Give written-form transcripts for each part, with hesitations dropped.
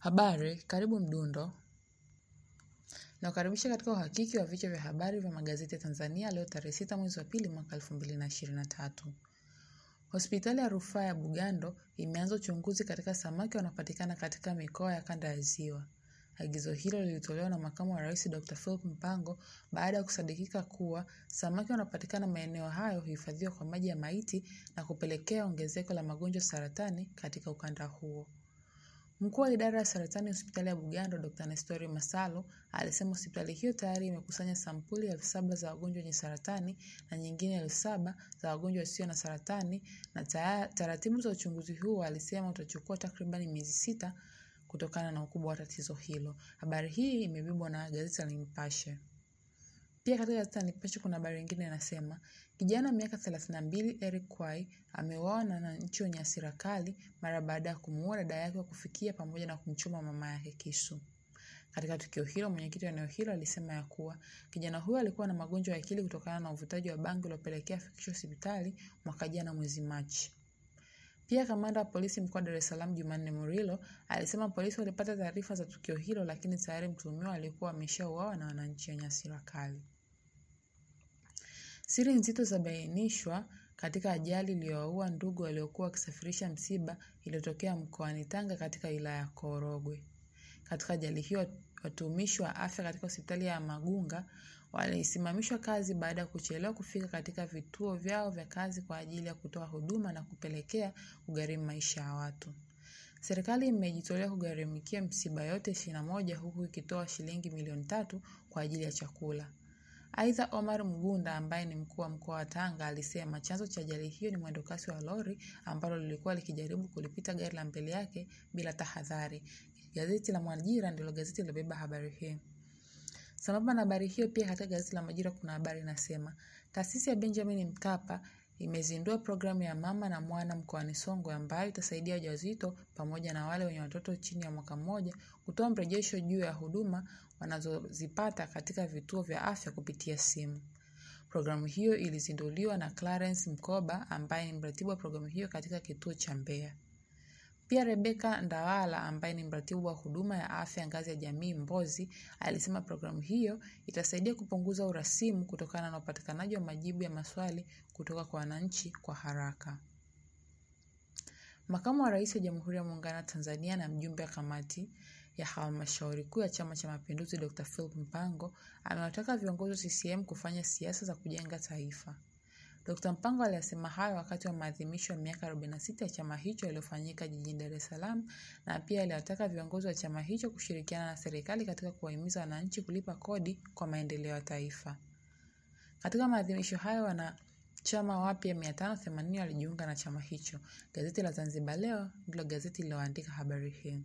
Habari, karibu Mdundo. Nakukaribisha katika uhakiki wa vichwa vya habari vya magazeti ya Tanzania leo tarehe 6 mwezi wa pili mwaka 2023. Hospitali ya Rufaa ya Bugando imeanza uchunguzi katika samaki wanaopatikana katika mikoa ya kanda ya Ziwa. Agizo hilo lilitolewa na Makamu wa Rais Dr. Philip Mpango baada ya kusadikika kuwa samaki wanaopatikana maeneo hayo huhifadhiwa kwa maji ya maiti na kupelekea ongezeko la magonjwa saratani katika ukanda huo. Mkuu wa idara ya saratani hospitali ya Bugando Dr. Nestori Masalo alisema hospitali hiyo tayari imekusanya sampuli 7,000 za wagonjwa wenye saratani na nyingine 7,000 za wagonjwa wasio na saratani, na taratibu za uchunguzi huo alisema utachukua takriban miezi 6 kutokana na ukubwa wa tatizo hilo. Habari hii imebebwa na gazeti la Nipashe. Pia katika gazeti la Nipashe kuna habari nyingine inasema kijana miaka 32 Eric Kwai ameuawa na wananchi wenye hasira kali mara baada ya kumuua dada yake wa kufikia pamoja na kumchoma mama yake kisu. Katika tukio hilo, mwenyekiti wa eneo hilo alisema ya kuwa kijana huyo alikuwa na magonjwa ya akili kutokana na uvutaji wa bangi uliopelekea afikishwe hospitali mwaka jana mwezi Machi. Pia kamanda wa polisi mkoa wa Dar es Salaam Jumanne Murilo alisema polisi walipata taarifa za tukio hilo, lakini tayari mtuhumiwa alikuwa ameshauawa na wananchi wenye hasira kali. Siri nzito zabainishwa katika ajali iliyowaua ndugu waliokuwa wakisafirisha msiba iliyotokea mkoani Tanga katika wilaya ya Korogwe. Katika ajali hiyo, watumishi wa afya katika hospitali ya Magunga walisimamishwa kazi baada ya kuchelewa kufika katika vituo vyao vya kazi kwa ajili ya kutoa huduma na kupelekea kugharimu maisha ya watu. Serikali imejitolea kugharimikia msiba yote 21 huku ikitoa shilingi milioni 3 kwa ajili ya chakula. Aidha, Omar Mgunda ambaye ni mkuu wa mkoa wa Tanga alisema chanzo cha ajali hiyo ni mwendokasi wa lori ambalo lilikuwa likijaribu kulipita gari la mbele yake bila tahadhari. Gazeti la Majira ndilo gazeti lilobeba habari hii. Sambamba na habari hiyo, pia katika gazeti la Majira kuna habari inasema taasisi ya Benjamin Mkapa imezindua programu ya mama na mwana mkoani Songwe ambayo itasaidia wajawazito pamoja na wale wenye watoto chini ya mwaka mmoja kutoa mrejesho juu ya huduma wanazozipata katika vituo vya afya kupitia simu. Programu hiyo ilizinduliwa na Clarence Mkoba ambaye ni mratibu wa programu hiyo katika kituo cha Mbeya. Pia Rebecca Ndawala ambaye ni mratibu wa huduma ya afya ngazi ya jamii Mbozi alisema programu hiyo itasaidia kupunguza urasimu kutokana na upatikanaji wa majibu ya maswali kutoka kwa wananchi kwa haraka. Makamu wa Rais wa Jamhuri ya Muungano wa Tanzania na mjumbe wa kamati ya halmashauri kuu ya Chama cha Mapinduzi Dr. Philip Mpango amewataka viongozi wa CCM kufanya siasa za kujenga taifa. Dr. Mpango alisema hayo wakati wa maadhimisho ya miaka 46 ya chama hicho yaliyofanyika jijini Dar es Salaam, na pia aliwataka viongozi wa chama hicho kushirikiana na serikali katika kuwahimiza wananchi kulipa kodi kwa maendeleo ya taifa. Katika maadhimisho hayo wanachama wapya 580 walijiunga na chama hicho. Gazeti la Zanzibar Leo ndilo gazeti liloandika habari hii.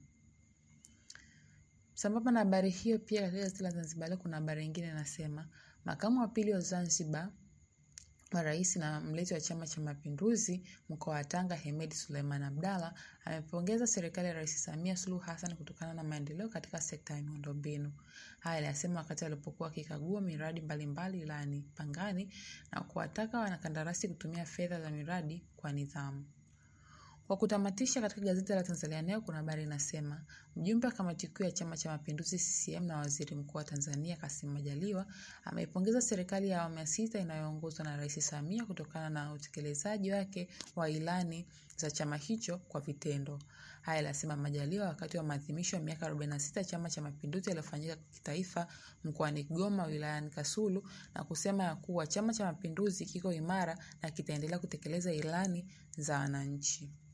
Sambamba na habari hiyo, pia katika gazeti la Zanzibar Leo kuna habari nyingine inasema makamu wa pili wa Zanzibar wa rais na mlezi wa Chama cha Mapinduzi mkoa wa Tanga Hemed Suleiman Abdalla amepongeza serikali ya Rais Samia Suluhu Hassan kutokana na maendeleo katika sekta ya miundombinu. Haya alisema wakati alipokuwa akikagua miradi mbalimbali wilayani Pangani na kuwataka wanakandarasi kutumia fedha za miradi kwa nidhamu. Kwa kutamatisha, katika gazeti la Tanzania Leo kuna habari inasema mjumbe wa kamati kuu ya Chama cha Mapinduzi CCM na waziri mkuu wa Tanzania Kassim Majaliwa ameipongeza serikali ya awamu ya 6 inayoongozwa na Rais Samia kutokana na utekelezaji wake wa ilani za chama hicho kwa vitendo. Haya alisema Majaliwa wakati wa maadhimisho ya miaka 46 Chama cha Mapinduzi yaliyofanyika kitaifa mkoani Kigoma wilayani Kasulu, na kusema ya kuwa Chama cha Mapinduzi kiko imara na kitaendelea kutekeleza ilani za wananchi.